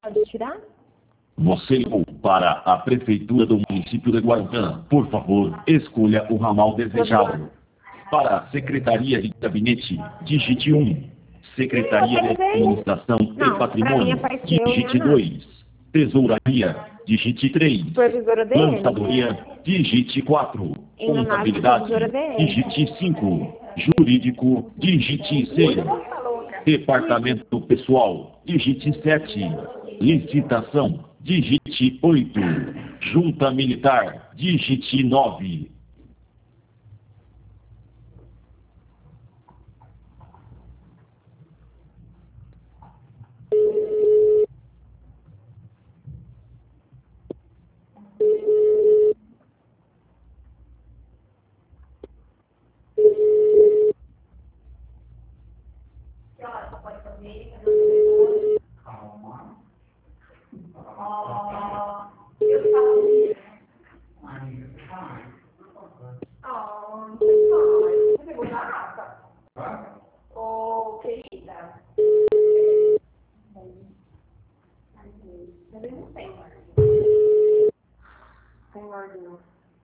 Pode tirar? Você ligou para a Prefeitura do município de Guarantã. Por favor, escolha o ramal desejado. Para a Secretaria de Gabinete, digite 1. Secretaria de Administração e Patrimônio, digite 2. Tesouraria, digite 3. Lançadoria, digite 4. Contabilidade, digite 5. Jurídico, digite 6. Departamento Pessoal, digite 7. Licitação, digite 8. Junta Militar, digite 9. Ô, querida. Mas não tem ordem. Tem ordem, não.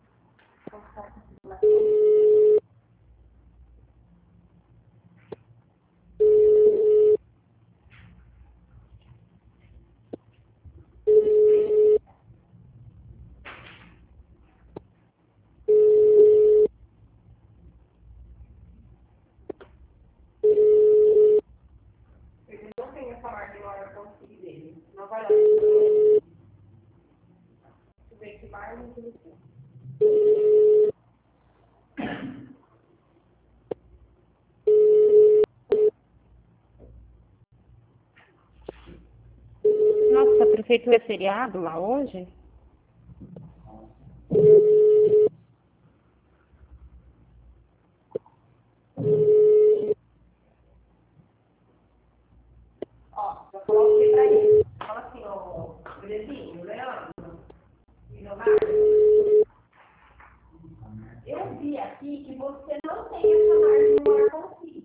Não tem essa ordem na hora que eu consigo dele. Não vai lá. Deixa eu ver que margem que ele tem. Nossa, a prefeitura é feriado lá hoje? Ó, eu coloquei pra ele. Fala assim, ó, Brezinho, Leandro, Leonardo. Eu vi aqui que você não tem essa margem no ar consigo.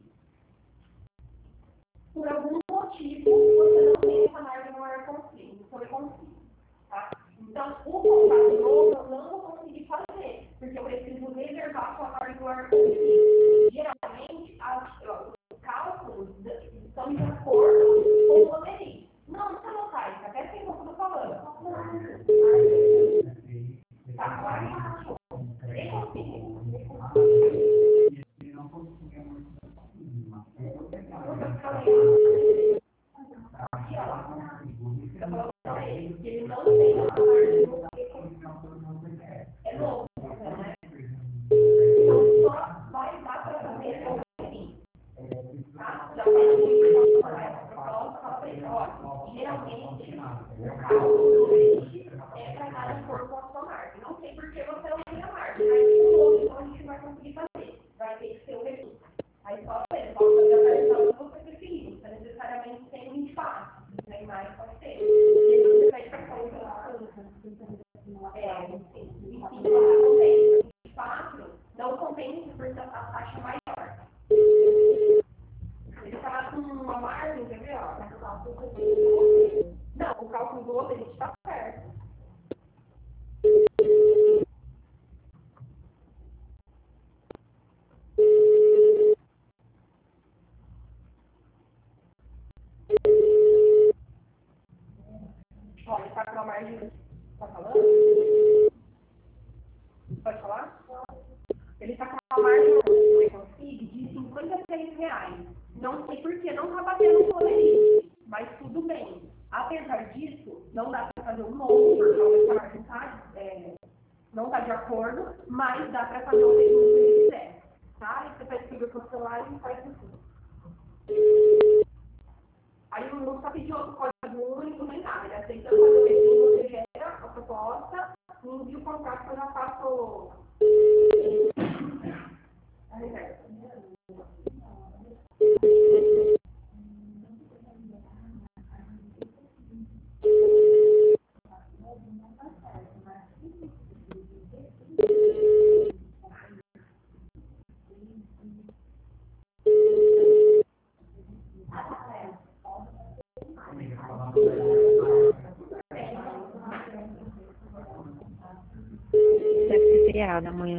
Por algum motivo, você não tem essa margem no ar consigo. Então, eu consigo, tá? Então, o contrato novo eu não vou conseguir fazer, porque eu preciso reservar sua margem no ar consigo. Geralmente, os cálculos estão de acordo com o loteria. Não não tá, isso até tem como eu tô falando. Tá, agora nem consigo. Ele não tem essa margem. É novo, né? Então, só vai dar para fazer o seguinte. Já falei isso para ela, fala para ele, olha, geralmente o cálculo do leite é para dar de acordo com a sua margem. Não sei por que você não tem a margem, mas o outro então a gente vai conseguir fazer. Vai ter que ser o recurso. Aí só você pode fazer a variação que você preferir. Não necessariamente tem 24. Nem mais pode ser. E você pede para fazer não 24 não compensa porque a taxa é maior. Ele está com uma margem, quer ver? Não, o cálculo do outro, a gente está certo. Olha, está com uma margem. Está falando? Pode falar? Ele está com uma margem que eu consigo de R$56. Não sei por que não está batendo o poderio, mas tudo bem. Apesar disso, não dá para fazer um novo, por causa que a margem não está de acordo, mas dá para fazer o segundo que ele quiser. Tá? E você pesquisa com o celular e faz isso. Aí o não está pedindo outro código único nem nada. Ele aceita fazer o segundo, você gera a proposta, e envia o contrato que eu já faço a reserva. Deve ser feriado amanhã.